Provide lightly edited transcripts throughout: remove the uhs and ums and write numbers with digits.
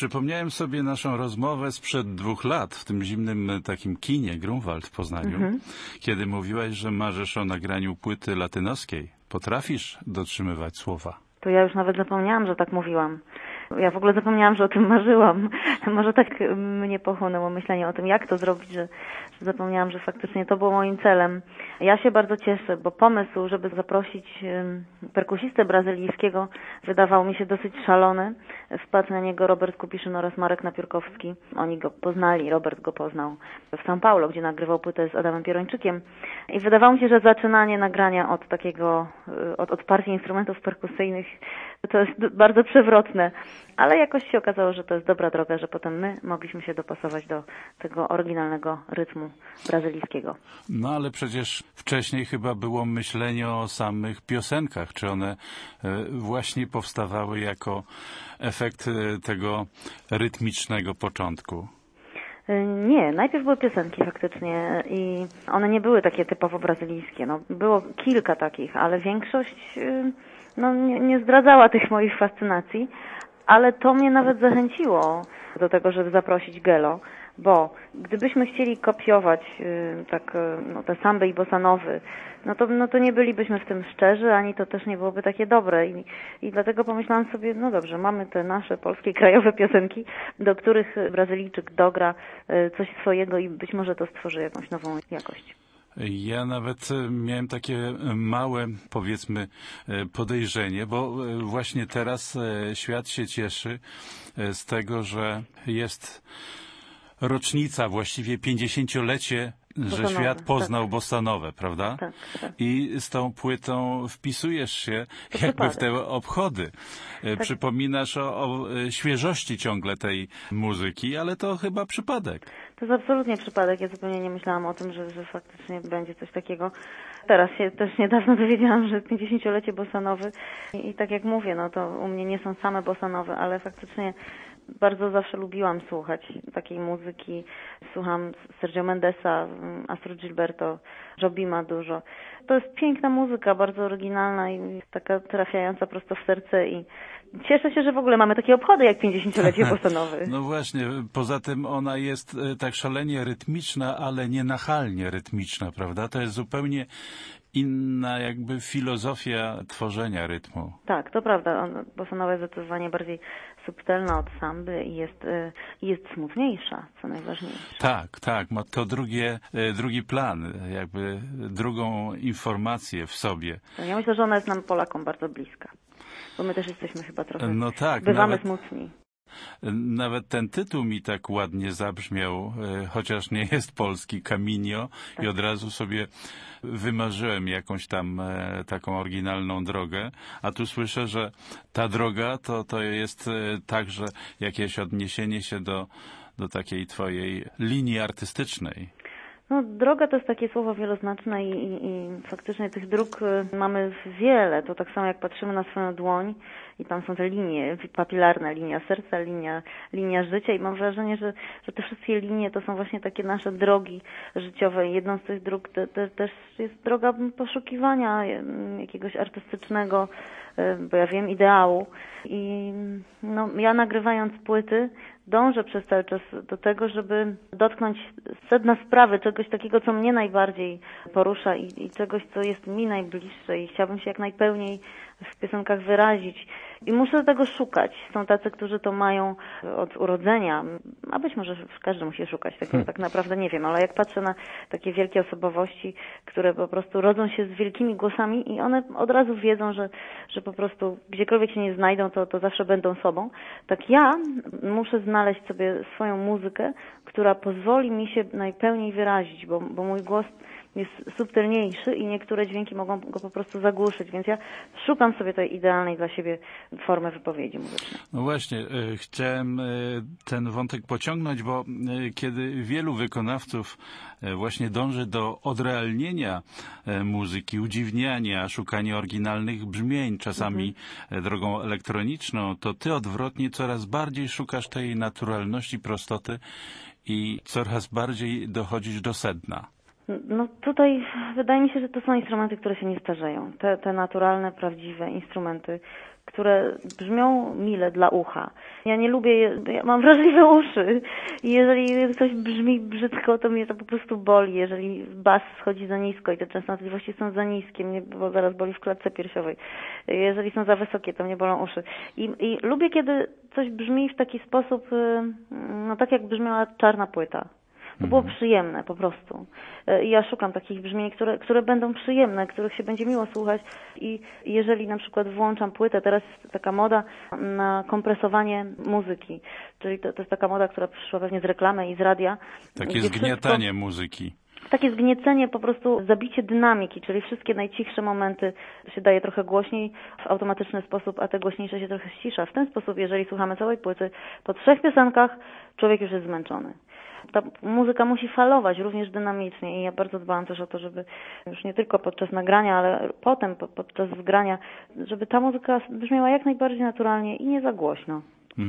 Przypomniałem sobie naszą rozmowę sprzed 2 lat w tym zimnym takim kinie Grunwald w Poznaniu, kiedy mówiłaś, że marzysz o nagraniu płyty latynoskiej. Potrafisz dotrzymywać słowa? To ja już nawet zapomniałam, że tak mówiłam. Ja w ogóle zapomniałam, że o tym marzyłam. Może tak mnie pochłonęło myślenie o tym, jak to zrobić, że zapomniałam, że faktycznie to było moim celem. Ja się bardzo cieszę, bo pomysł, żeby zaprosić perkusistę brazylijskiego, wydawał mi się dosyć szalony. Wpadł na niego Robert Kupiszyn oraz Marek Napiórkowski. Oni go poznali, Robert go poznał w São Paulo, gdzie nagrywał płytę z Adamem Pierończykiem. I wydawało mi się, że zaczynanie nagrania od takiego, od partii instrumentów perkusyjnych, to jest bardzo przewrotne. Ale jakoś się okazało, że to jest dobra droga, że potem my mogliśmy się dopasować do tego oryginalnego rytmu brazylijskiego. No ale przecież wcześniej chyba było myślenie o samych piosenkach. Czy one właśnie powstawały jako efekt tego rytmicznego początku? Nie, najpierw były piosenki faktycznie i one nie były takie typowo brazylijskie. No, było kilka takich, ale większość nie zdradzała tych moich fascynacji. Ale to mnie nawet zachęciło do tego, żeby zaprosić Gelo, bo gdybyśmy chcieli kopiować te samby i bossanowy, no to nie bylibyśmy w tym szczerzy, ani to też nie byłoby takie dobre. I dlatego pomyślałam sobie, no dobrze, mamy te nasze polskie krajowe piosenki, do których Brazylijczyk dogra coś swojego i być może to stworzy jakąś nową jakość. Ja nawet miałem takie małe, powiedzmy, podejrzenie, bo właśnie teraz świat się cieszy z tego, że jest rocznica, właściwie 50-lecie, że świat poznał bossanowę, prawda? Tak. I z tą płytą wpisujesz się jakby w te obchody. Tak. Przypominasz o świeżości ciągle tej muzyki, ale to chyba przypadek. To jest absolutnie przypadek. Ja zupełnie nie myślałam o tym, że faktycznie będzie coś takiego. Teraz się też niedawno dowiedziałam, że 50-lecie bossanowy i tak jak mówię, no to u mnie nie są same bossanowe, ale faktycznie bardzo zawsze lubiłam słuchać takiej muzyki. Słucham Sergio Mendesa, Astrud Gilberto, Jobima dużo. To jest piękna muzyka, bardzo oryginalna i taka trafiająca prosto w serce i cieszę się, że w ogóle mamy takie obchody jak 50-lecie bossanowy. No właśnie, poza tym ona jest tak szalenie rytmiczna, ale nie nachalnie rytmiczna, prawda? To jest zupełnie inna jakby filozofia tworzenia rytmu. Tak, to prawda. Bossanowa jest zdecydowanie bardziej subtelna od samby i jest smutniejsza, co najważniejsze. Tak, ma to drugi plan, jakby drugą informację w sobie. Ja myślę, że ona jest nam Polakom bardzo bliska, bo my też jesteśmy chyba trochę, bywamy smutni. Nawet ten tytuł mi tak ładnie zabrzmiał, chociaż nie jest polski, Caminho, i od razu sobie wymarzyłem jakąś tam taką oryginalną drogę, a tu słyszę, że ta droga to jest także jakieś odniesienie się do takiej twojej linii artystycznej. No, droga to jest takie słowo wieloznaczne i faktycznie tych dróg mamy wiele. To tak samo jak patrzymy na swoją dłoń i tam są te linie papilarne, linia serca, linia życia i mam wrażenie, że te wszystkie linie to są właśnie takie nasze drogi życiowe. Jedną z tych dróg też jest droga poszukiwania jakiegoś artystycznego, bo ja wiem, ideału. I ja nagrywając płyty dążę przez cały czas do tego, żeby dotknąć sedna sprawy, czegoś takiego, co mnie najbardziej porusza i czegoś, co jest mi najbliższe i chciałabym się jak najpełniej w piosenkach wyrazić. I muszę tego szukać. Są tacy, którzy to mają od urodzenia, a być może każdy musi szukać, tego tak naprawdę nie wiem, ale jak patrzę na takie wielkie osobowości, które po prostu rodzą się z wielkimi głosami i one od razu wiedzą, że po prostu gdziekolwiek się nie znajdą, to zawsze będą sobą. Tak ja muszę znaleźć sobie swoją muzykę, która pozwoli mi się najpełniej wyrazić, bo mój głos jest subtelniejszy i niektóre dźwięki mogą go po prostu zagłuszyć, więc ja szukam sobie tej idealnej dla siebie formy wypowiedzi muzycznej. No właśnie, chciałem ten wątek pociągnąć, bo kiedy wielu wykonawców właśnie dąży do odrealnienia muzyki, udziwniania, szukania oryginalnych brzmień, czasami drogą elektroniczną, to ty odwrotnie coraz bardziej szukasz tej naturalności, prostoty i coraz bardziej dochodzisz do sedna. No tutaj wydaje mi się, że to są instrumenty, które się nie starzeją. Te naturalne, prawdziwe instrumenty, które brzmią mile dla ucha. Ja nie lubię, ja mam wrażliwe uszy i jeżeli coś brzmi brzydko, to mnie to po prostu boli. Jeżeli bas schodzi za nisko i te częstotliwości są za niskie, mnie bo zaraz boli w klatce piersiowej. Jeżeli są za wysokie, to mnie bolą uszy. I lubię, kiedy coś brzmi w taki sposób, no tak jak brzmiała czarna płyta. To było przyjemne po prostu. I ja szukam takich brzmień, które będą przyjemne, których się będzie miło słuchać. I jeżeli na przykład włączam płytę, teraz jest taka moda na kompresowanie muzyki. Czyli to jest taka moda, która przyszła pewnie z reklamy i z radia. Takie zgniatanie muzyki. Takie zgniecenie, po prostu zabicie dynamiki, czyli wszystkie najcichsze momenty się daje trochę głośniej w automatyczny sposób, a te głośniejsze się trochę ścisza. W ten sposób, jeżeli słuchamy całej płyty, po 3 piosenkach człowiek już jest zmęczony. Ta muzyka musi falować również dynamicznie i ja bardzo dbałam też o to, żeby już nie tylko podczas nagrania, ale potem, podczas zgrania, żeby ta muzyka brzmiała jak najbardziej naturalnie i nie za głośno.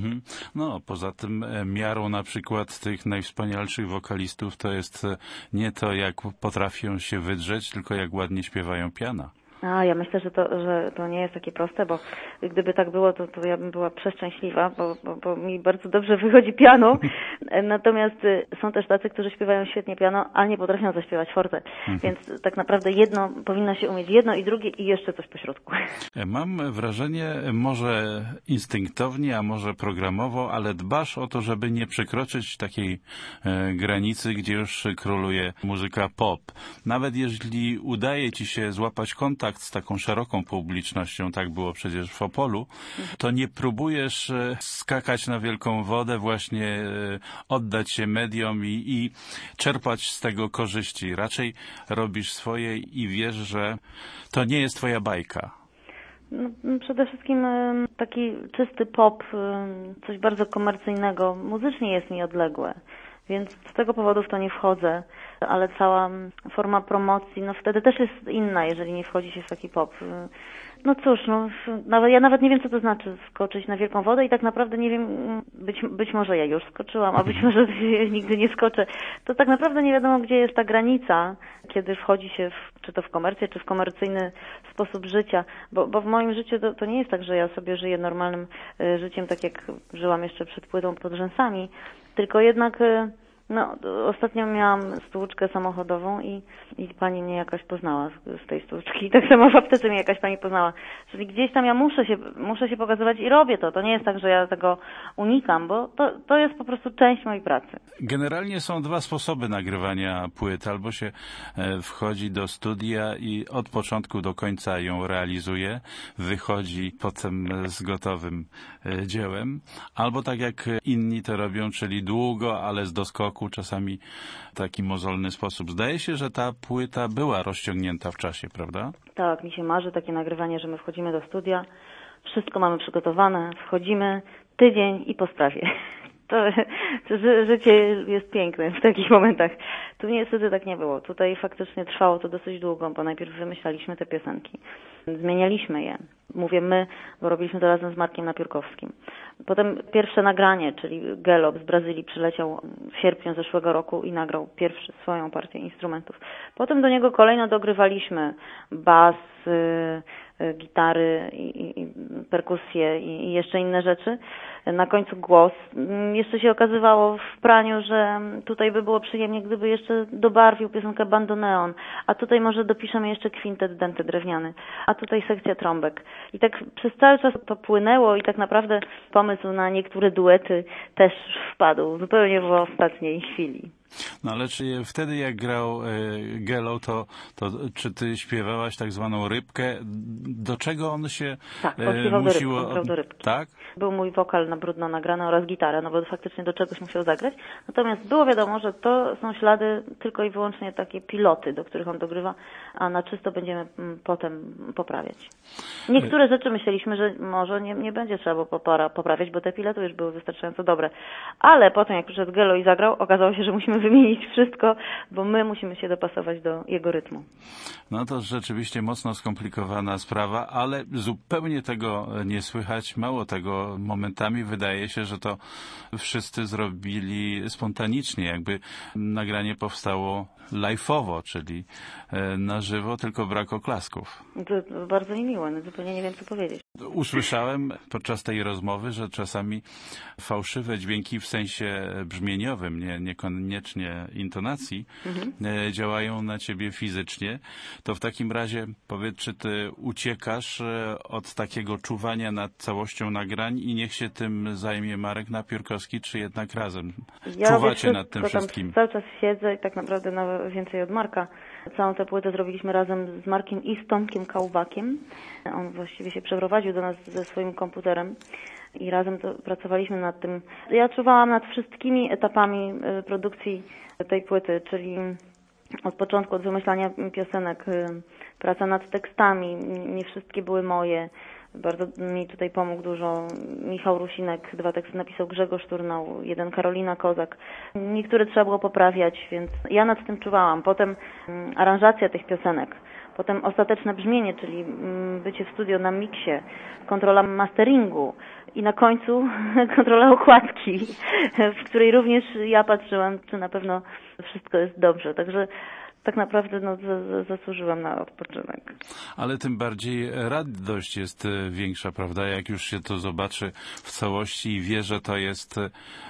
No, poza tym miarą na przykład tych najwspanialszych wokalistów to jest nie to, jak potrafią się wydrzeć, tylko jak ładnie śpiewają piana. Ja myślę, że to nie jest takie proste, bo gdyby tak było, to ja bym była przeszczęśliwa, bo mi bardzo dobrze wychodzi piano. Natomiast są też tacy, którzy śpiewają świetnie piano, a nie potrafią zaśpiewać forte. Więc tak naprawdę powinno się umieć jedno i drugie i jeszcze coś pośrodku. Mam wrażenie, może instynktownie, a może programowo, ale dbasz o to, żeby nie przekroczyć takiej granicy, gdzie już króluje muzyka pop. Nawet jeżeli udaje ci się złapać kontakt z taką szeroką publicznością, tak było przecież w Opolu, to nie próbujesz skakać na wielką wodę, właśnie oddać się mediom i czerpać z tego korzyści. Raczej robisz swoje i wiesz, że to nie jest twoja bajka. No, przede wszystkim taki czysty pop, coś bardzo komercyjnego, muzycznie jest mi odległe. Więc z tego powodu w to nie wchodzę, ale cała forma promocji, no wtedy też jest inna, jeżeli nie wchodzi się w taki pop. No cóż, ja nawet nie wiem, co to znaczy skoczyć na wielką wodę i tak naprawdę nie wiem, być może ja już skoczyłam, a być może nigdy nie skoczę. To tak naprawdę nie wiadomo, gdzie jest ta granica, kiedy wchodzi się czy to w komercję, czy w komercyjny sposób życia, bo w moim życiu to nie jest tak, że ja sobie żyję normalnym życiem, tak jak żyłam jeszcze przed płytą pod rzęsami, tylko jednak ostatnio miałam stłuczkę samochodową i pani mnie jakaś poznała z tej stłuczki. I tak samo w aptece mnie jakaś pani poznała. Czyli gdzieś tam ja muszę się pokazywać i robię to. To nie jest tak, że ja tego unikam, bo to jest po prostu część mojej pracy. Generalnie są 2 sposoby nagrywania płyt. Albo się wchodzi do studia i od początku do końca ją realizuje, wychodzi potem z gotowym dziełem. Albo tak jak inni to robią, czyli długo, ale z doskoku, czasami w taki mozolny sposób. Zdaje się, że ta płyta była rozciągnięta w czasie, prawda? Tak, mi się marzy takie nagrywanie, że my wchodzimy do studia, wszystko mamy przygotowane, wchodzimy, tydzień i po sprawie. To życie jest piękne w takich momentach. Tu niestety tak nie było. Tutaj faktycznie trwało to dosyć długo, bo najpierw wymyślaliśmy te piosenki. Zmienialiśmy je. Mówię my, bo robiliśmy to razem z Markiem Napiórkowskim. Potem pierwsze nagranie, czyli Gelop z Brazylii przyleciał w sierpniu zeszłego roku i nagrał pierwszy swoją partię instrumentów. Potem do niego kolejno dogrywaliśmy bas, gitary i perkusje i jeszcze inne rzeczy. Na końcu głos. Jeszcze się okazywało w praniu, że tutaj by było przyjemnie, gdyby jeszcze dobarwił piosenkę Bandoneon, a tutaj może dopiszemy jeszcze kwintet denty drewniany, a tutaj sekcja trąbek. I tak przez cały czas to płynęło i tak naprawdę pomysł na niektóre duety też wpadł zupełnie w ostatniej chwili. No ale czy wtedy jak grał Gelo, to czy ty śpiewałaś tak zwaną rybkę? Do czego on się musiło... do rybki. Tak? Był mój wokal na brudno nagrany oraz gitara, no bo faktycznie do czegoś musiał zagrać. Natomiast było wiadomo, że to są ślady tylko i wyłącznie takie piloty, do których on dogrywa, a na czysto będziemy potem poprawiać. Niektóre rzeczy myśleliśmy, że może nie będzie trzeba poprawiać, bo te piloty już były wystarczająco dobre. Ale potem jak przyszedł Gelo i zagrał, okazało się, że musimy wymienić wszystko, bo my musimy się dopasować do jego rytmu. No to rzeczywiście mocno skomplikowana sprawa, ale zupełnie tego nie słychać. Mało tego, momentami wydaje się, że to wszyscy zrobili spontanicznie, jakby nagranie powstało live'owo, czyli na żywo, tylko brak oklasków. To bardzo niemiłe, no zupełnie nie wiem, co powiedzieć. Usłyszałem podczas tej rozmowy, że czasami fałszywe dźwięki w sensie brzmieniowym, niekoniecznie intonacji, działają na ciebie fizycznie. To w takim razie powiedz, czy ty uciekasz od takiego czuwania nad całością nagrań i niech się tym zajmie Marek Napiórkowski, czy jednak razem czuwacie nad tym wszystkim? Cały czas siedzę i tak naprawdę nawet więcej od Marka. Całą tę płytę zrobiliśmy razem z Markiem i z Tomkiem Kałbakiem. On właściwie się przeprowadził do nas ze swoim komputerem i razem pracowaliśmy nad tym. Ja czuwałam nad wszystkimi etapami produkcji tej płyty, czyli od początku, od wymyślania piosenek, praca nad tekstami. Nie wszystkie były moje. Bardzo mi tutaj pomógł dużo Michał Rusinek, 2 teksty napisał Grzegorz Turnał, 1 Karolina Kozak. Niektóre trzeba było poprawiać, więc ja nad tym czuwałam. Potem aranżacja tych piosenek, potem ostateczne brzmienie, czyli bycie w studio na miksie, kontrola masteringu i na końcu kontrola okładki, w której również ja patrzyłam, czy na pewno wszystko jest dobrze. Także tak naprawdę zasłużyłam na odpoczynek. Ale tym bardziej radość jest większa, prawda? Jak już się to zobaczy w całości i wie, że to jest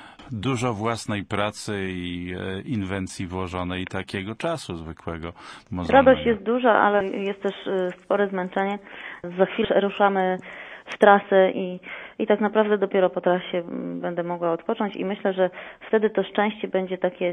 dużo własnej pracy i inwencji włożonej i takiego czasu zwykłego. Radość jest duża, ale jest też spore zmęczenie. Za chwilę ruszamy w trasę i tak naprawdę dopiero po trasie będę mogła odpocząć i myślę, że wtedy to szczęście będzie takie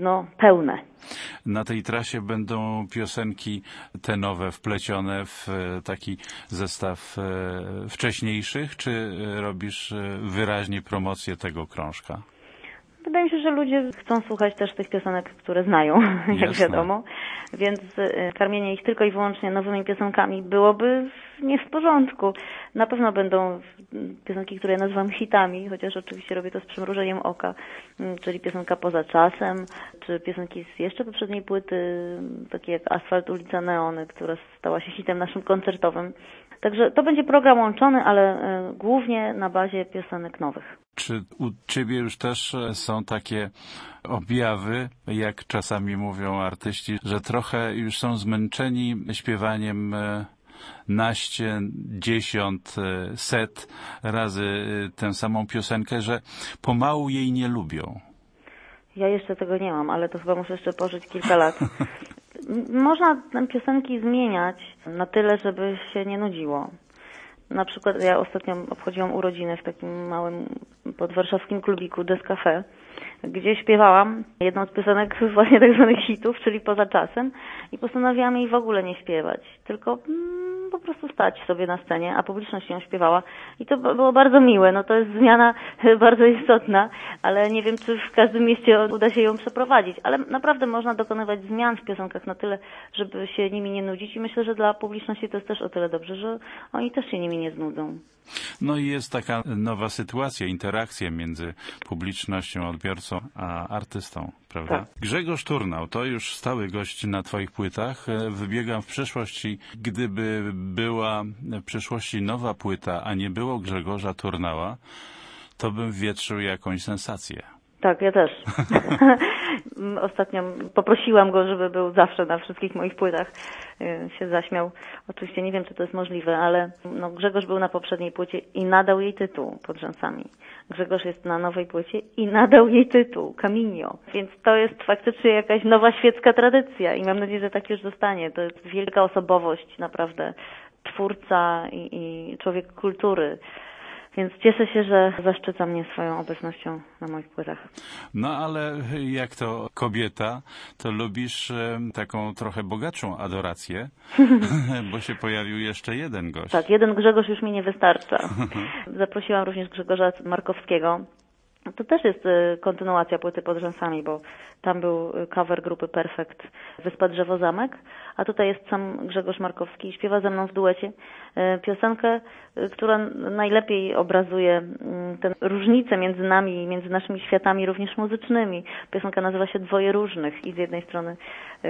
pełne. Na tej trasie będą piosenki te nowe wplecione w taki zestaw wcześniejszych, czy robisz wyraźnie promocję tego krążka? Wydaje mi się, że ludzie chcą słuchać też tych piosenek, które znają, jak wiadomo, więc karmienie ich tylko i wyłącznie nowymi piosenkami byłoby nie w porządku. Na pewno będą piosenki, które ja nazywam hitami, chociaż oczywiście robię to z przymrużeniem oka, czyli piosenka Poza czasem, czy piosenki z jeszcze poprzedniej płyty, takie jak Asfalt, ulica Neony, która stała się hitem naszym koncertowym. Także to będzie program łączony, ale głównie na bazie piosenek nowych. Czy u ciebie już też są takie objawy, jak czasami mówią artyści, że trochę już są zmęczeni śpiewaniem naście, 10, 100 razy tę samą piosenkę, że pomału jej nie lubią? Ja jeszcze tego nie mam, ale to chyba muszę jeszcze pożyć kilka lat. Można te piosenki zmieniać na tyle, żeby się nie nudziło. Na przykład ja ostatnio obchodziłam urodziny w takim małym podwarszawskim klubiku Des Café, gdzie śpiewałam jedną z piosenek właśnie tak zwanych hitów, czyli Poza czasem i postanowiłam jej w ogóle nie śpiewać, tylko po prostu stać sobie na scenie, a publiczność ją śpiewała i to było bardzo miłe. To jest zmiana bardzo istotna, ale nie wiem, czy w każdym mieście uda się ją przeprowadzić, ale naprawdę można dokonywać zmian w piosenkach na tyle, żeby się nimi nie nudzić i myślę, że dla publiczności to jest też o tyle dobrze, że oni też się nimi nie znudzą. No i jest taka nowa sytuacja, interakcja między publicznością, odbiorcą a artystą, prawda? Tak. Grzegorz Turnał to już stały gość na twoich płytach. Wybiegam w przyszłość i gdyby była w przyszłości nowa płyta, a nie było Grzegorza Turnała, to bym wietrzył jakąś sensację. Tak, ja też. Ostatnio poprosiłam go, żeby był zawsze na wszystkich moich płytach. Się zaśmiał. Oczywiście nie wiem, czy to jest możliwe, ale Grzegorz był na poprzedniej płycie i nadał jej tytuł Pod rzęsami. Grzegorz jest na nowej płycie i nadał jej tytuł Caminio. Więc to jest faktycznie jakaś nowa świecka tradycja i mam nadzieję, że tak już zostanie. To jest wielka osobowość, naprawdę twórca i człowiek kultury. Więc cieszę się, że zaszczyca mnie swoją obecnością na moich płytach. No ale jak to kobieta, to lubisz taką trochę bogatszą adorację, bo się pojawił jeszcze jeden gość. Tak, jeden Grzegorz już mi nie wystarcza. Zaprosiłam również Grzegorza Markowskiego, To też jest kontynuacja płyty Pod rzęsami, bo tam był cover grupy Perfekt Wyspa Drzewo Zamek, a tutaj jest sam Grzegorz Markowski i śpiewa ze mną w duecie piosenkę, która najlepiej obrazuje tę różnicę między nami i między naszymi światami również muzycznymi. Piosenka nazywa się Dwoje różnych i z jednej strony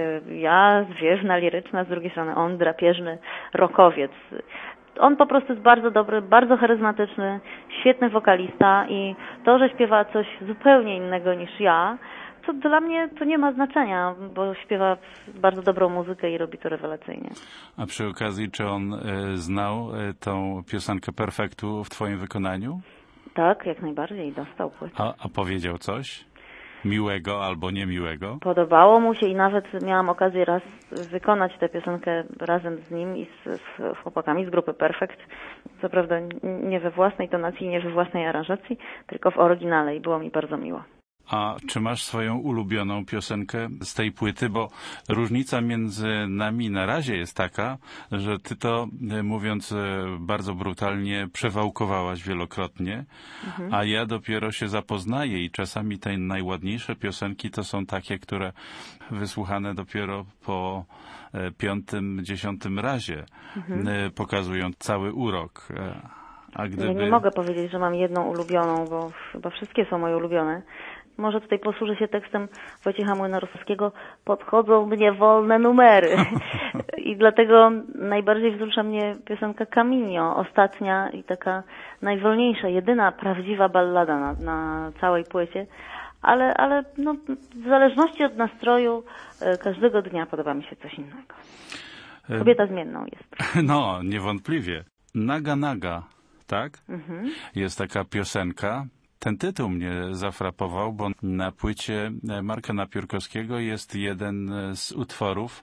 ja, zwierzna, liryczna, z drugiej strony on, drapieżny rockowiec. On po prostu jest bardzo dobry, bardzo charyzmatyczny, świetny wokalista i to, że śpiewa coś zupełnie innego niż ja, to dla mnie to nie ma znaczenia, bo śpiewa bardzo dobrą muzykę i robi to rewelacyjnie. A przy okazji, czy on znał tą piosenkę Perfektu w twoim wykonaniu? Tak, jak najbardziej, dostał płytę. A powiedział coś miłego albo niemiłego? Podobało mu się i nawet miałam okazję raz wykonać tę piosenkę razem z nim i z chłopakami z grupy Perfekt. Co prawda nie we własnej tonacji, nie we własnej aranżacji, tylko w oryginale i było mi bardzo miło. A czy masz swoją ulubioną piosenkę z tej płyty? Bo różnica między nami na razie jest taka, że ty to, mówiąc bardzo brutalnie, przewałkowałaś wielokrotnie, a ja dopiero się zapoznaję i czasami te najładniejsze piosenki to są takie, które wysłuchane dopiero po 5., 10. razie pokazują cały urok. A gdyby... Ja nie mogę powiedzieć, że mam jedną ulubioną, bo chyba wszystkie są moje ulubione. Może tutaj posłużę się tekstem Wojciecha Młynarowskiego. Podchodzą mnie wolne numery. I dlatego najbardziej wzrusza mnie piosenka Caminio, ostatnia i taka najwolniejsza, jedyna prawdziwa ballada na całej płycie. Ale no, w zależności od nastroju każdego dnia podoba mi się coś innego. Kobieta zmienną jest. No, niewątpliwie. Naga Naga, tak? Jest taka piosenka. Ten tytuł mnie zafrapował, bo na płycie Marka Napiórkowskiego jest jeden z utworów,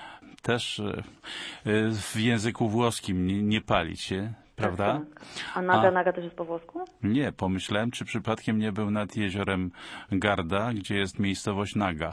też w języku włoskim, nie palić się, prawda? Tak. A Naga Naga też jest po włosku? Nie, pomyślałem, czy przypadkiem nie był nad jeziorem Garda, gdzie jest miejscowość Naga.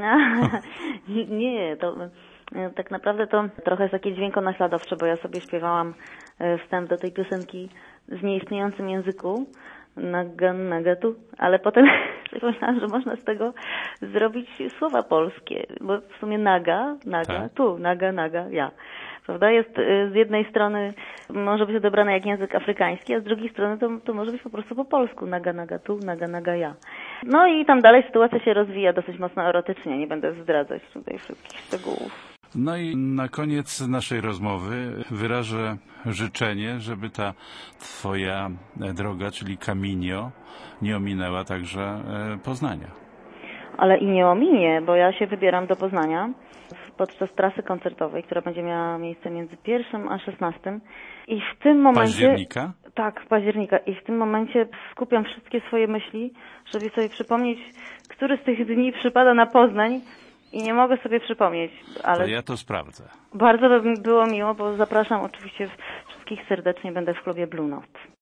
Nie, to tak naprawdę to trochę jest takie dźwiękonaśladowcze, bo ja sobie śpiewałam wstęp do tej piosenki w nieistniejącym języku, Naga, naga tu, ale potem pomyślałam, że można z tego zrobić słowa polskie, bo w sumie naga, tak. Tu, naga, naga, ja. Prawda? Jest z jednej strony może być odebrane jak język afrykański, a z drugiej strony to może być po prostu po polsku. Naga, naga tu, naga, naga ja. No i tam dalej sytuacja się rozwija dosyć mocno erotycznie, nie będę zdradzać tutaj wszystkich szczegółów. No i na koniec naszej rozmowy wyrażę życzenie, żeby ta twoja droga, czyli Caminio, nie ominęła także Poznania. Ale i nie ominie, bo ja się wybieram do Poznania podczas trasy koncertowej, która będzie miała miejsce między 1 a 16. I w tym momencie... Października? Tak, października. I w tym momencie skupiam wszystkie swoje myśli, żeby sobie przypomnieć, który z tych dni przypada na Poznań i nie mogę sobie przypomnieć. Ale to ja to sprawdzę. Bardzo by mi było miło, bo zapraszam oczywiście wszystkich serdecznie, będę w klubie Blue Note.